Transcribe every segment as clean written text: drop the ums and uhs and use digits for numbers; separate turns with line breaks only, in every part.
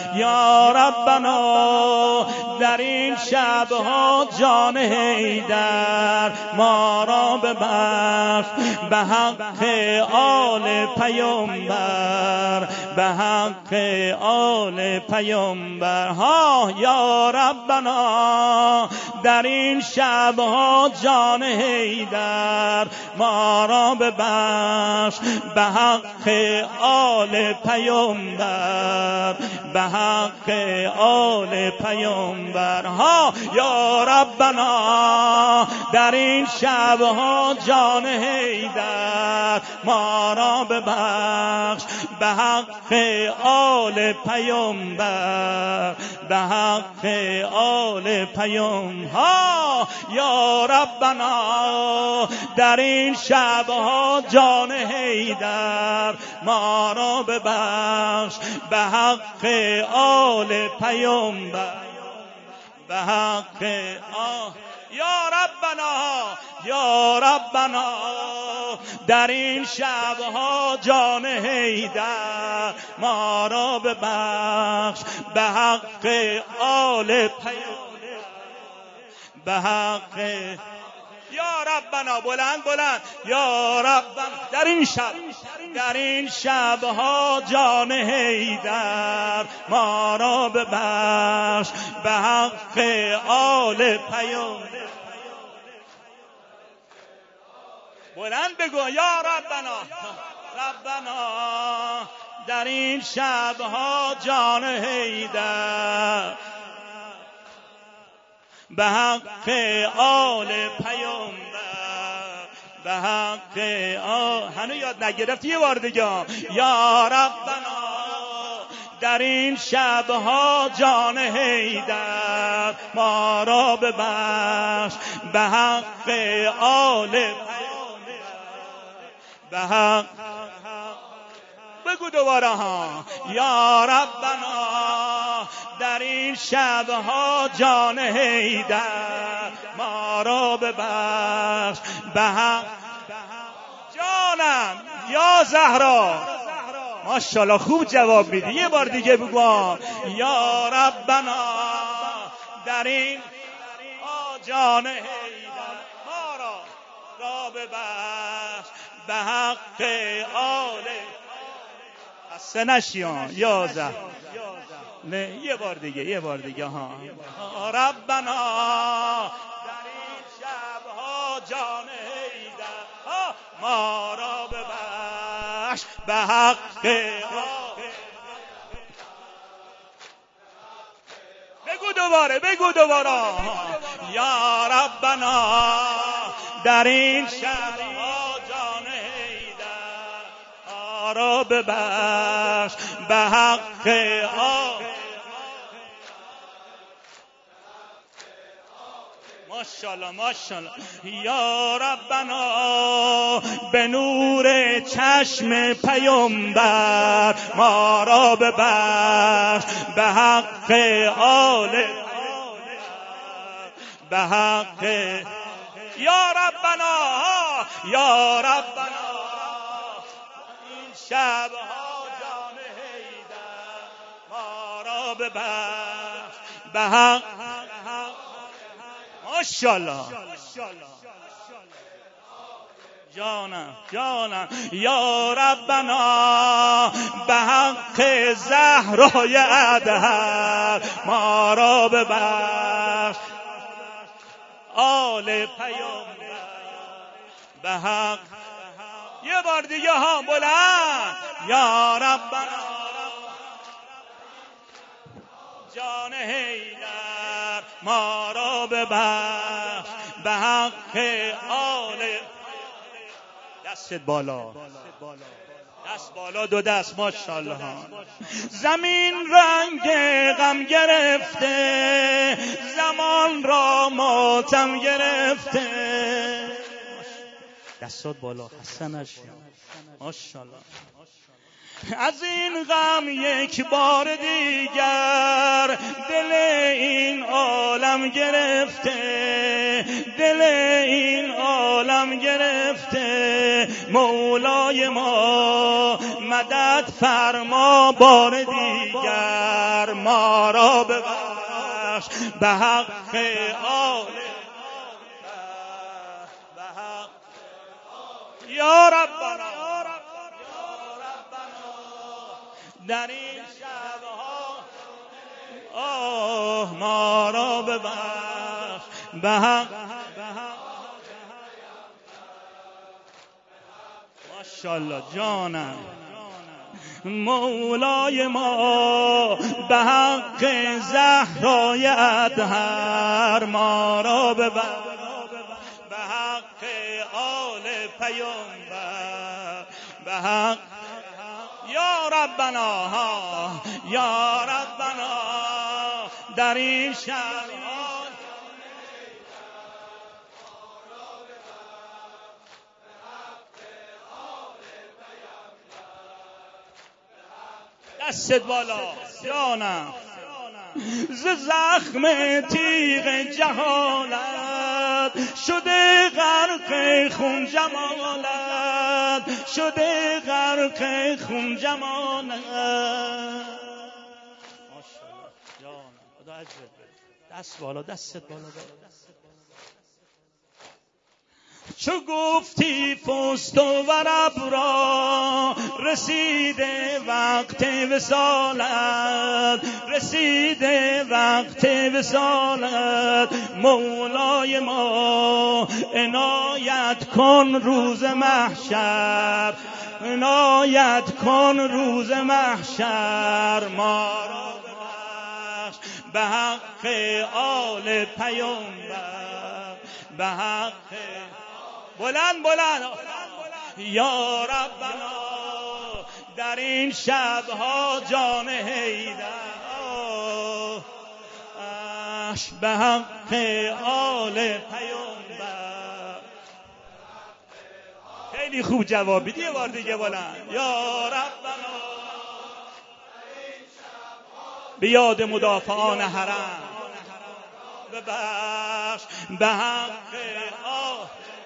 یا ربنا در این شبها جان حیدر ما را ببخش به حق آل پیامبر، به حق آل پیامبر. ها یا ربنا در این شبها جان حیدر ما را ببخش به حق آل پیامبر، به حق آل پیامبر. ها یا ربنا در این شبها جان حیدر ما را ببخش به حق آل پیامبر، به حق آل پیامبر. ها یا ربنا در این شبها جان حیدر ما را ببخش به حق آل پیامبر، به حق یا ربنا، یا ربنا در این شبها جان حیدر ما را ببخش به حق آل پیامبر، به حق یا ربنا. بلند بلند یا ربنا در این شبها جان حیدر ما را ببخش به حق آل پیامبر. بلند بگو یا ربنا، ربنا در این شبها جان حیدر به حق آل پیامبر، به حق هنو یاد نگرفت یه بار دیگه یا ربنا در این شبها جان حیدر ما را ببخش به حق آل پیامبر، به حق بگو دوباره ها یا ربنا در این شبها جان حیدر ما را ببخش به حق جانم یا زهرا. ماشاءالله خوب جواب میدی. یه بار دیگه بگو یا ربنا در این جان حیدر ما را ببخش به حق آل خسته نشیان یا زهرا. نه یه بار دیگه ها ربنا در این شبها جان حیدر ما را ببخش به حق بگو دوباره یا ربنا در این شبها جان حیدر ما را ببخش به حق ماشاءالله ماشاءالله یا ربنا به نور چشم پیامبر ما را ببخش به حق آل، به حق یا ربنا، یا ربنا این شبها جان حیدر ما را ببخش به حق ماشاءالله جانم یا ربنا به حق زهرای اطهر ما را ببخش آل پیامبر به حق. یه بار دیگه ها بلند یا ربنا جان حیدر ما را ببخش به حق آل. دست بالا، دست بالا، دو دست ماشاءالله. زمین رنگ غم گرفته، زمان را ماتم گرفته. دستات بالا، خسته نشی ماشاءالله. از این غم یک بار دیگر دل این عالم گرفته، دل این عالم گرفته. مولای ما مدد فرما بار دیگر هر ما را ببخش به حق آل به حق یا ربنا در این شبها ما را ببخش به حق ماشاءالله جانم مولای ما به حق زهرای اطهر ما را ببخش به حق آل پیامبر به حق یا ربنا یا ربنا در این شب دست بالا جانم ز زخم تیغ جهالت شده غرق خون جمالت شده غرق خون جمالت ماشاءالله جانم خدا اجر بده دست بالا دستت بالا چو گفتی پست و رب را رسیده وقت وصالت رسیده وقت وصالت مولای ما عنایت کن روز محشر عنایت کن روز محشر ما را ببخش به حق آل پیامبر به حق بلند یا ربنا در این شبها جان حیدر به حق آل پیامبر خیلی خوب جواب بدی یه بار دیگه بلند یا ربنا به یاد مدافعان حرم ببخش به حق آل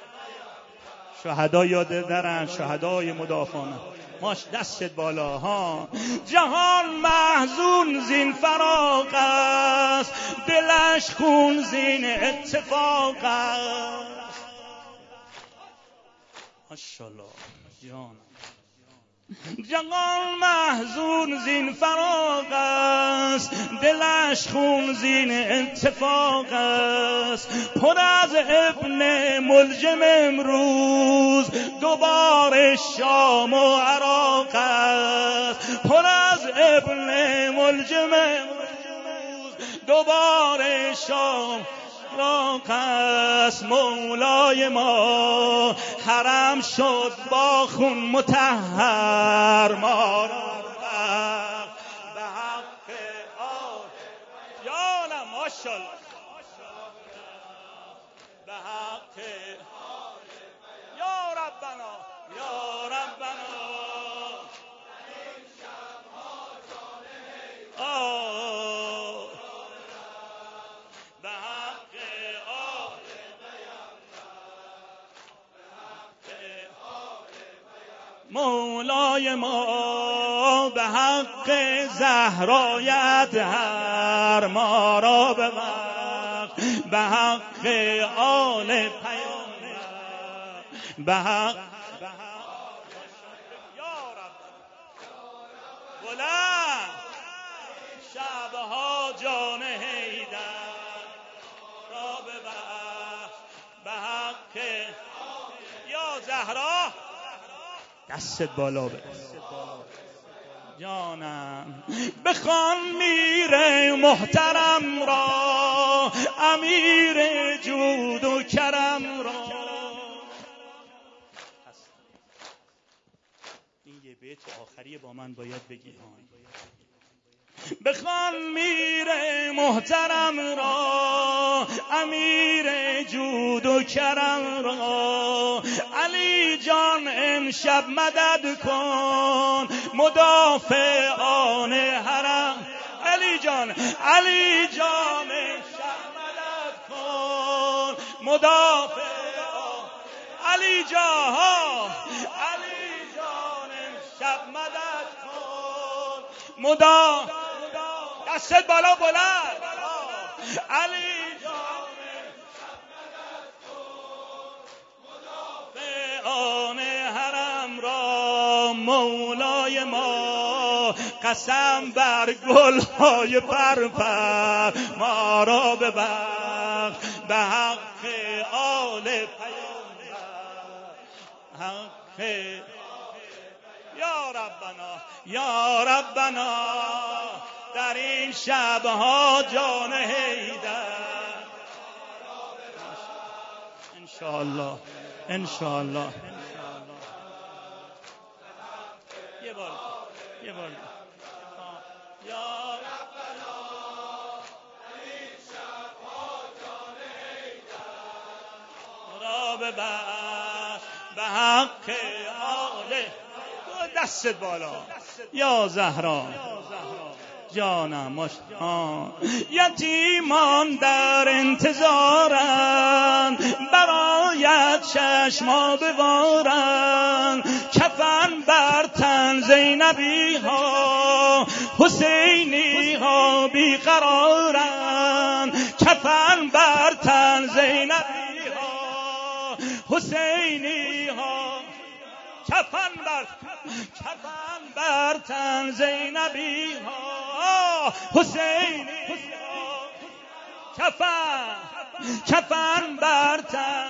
شهدا یاد درن شهدای مدافعان ماش دستت بالا ها جهان محزون زین فراق است دلش خون زین اتفاق است ماشاءالله جان جهان محزون زین فراق است دلش خون زین اتفاق است پر از ابن ملجم امروز دوباره شام و عراق است پر از ابن ملجم امروز دوباره شام عراق است مولای ما حرم شد با خون مطهر ما را به حق آل جانم ماشاءالله به حق یا ربنا یا ربنا به حق مولای ما به حق زهرای اطهر ما را ببخش به حق آل پیامبر به حق یا رب بلند شبها جان حیدر را ببخش به حق یا زهرا دستت بالا به جانم بخوان میر محترم را امیر جود و کرم را این یه بیت آخری با من باید بگی بخوان میر محترم را امیر جود و کرم را علی جان امشب مدد کن مدافعان حرم علی جان امشب مدد کن مدافعان علی جان امشب مدد کن دست بالا بلند. علی جان آن حرم را مولای ما، قسم بر گلهای پرپر ما را ببخش به حق آل پیامبر. حق یا ربنا یا ربنا در این شبها جان حیدر انشاءالله انشاءالله یه بار یا ربنا این شبها جان حیدر را ببخش به حق آل. دستت بالا یا زهرا جانم. یتیمان در انتظارند برایت چشما ببارند، کفن بر تن زینبی ها حسینی ها بیقرارند، کفن بر تن زینبی ها حسینی ها، کفن بر تن زینبی ها حسینی ها، کفن بر تن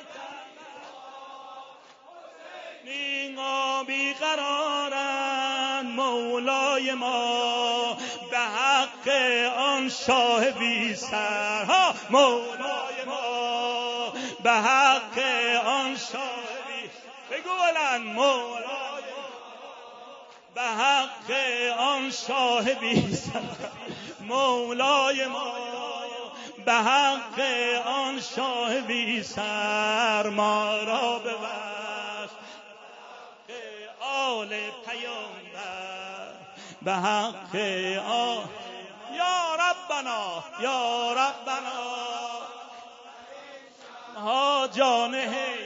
حسینی ها بیقرارند مولای ما به حق آن شاه بی سرها. مولای ما به حق آن شاه بگو بلند مولای به حق آن شاه بی سر. مولای ما به حق آن شاه بی سر ما را ببخش به آل پیامبر به حق آل. یا ربنا یا ربنا ها جان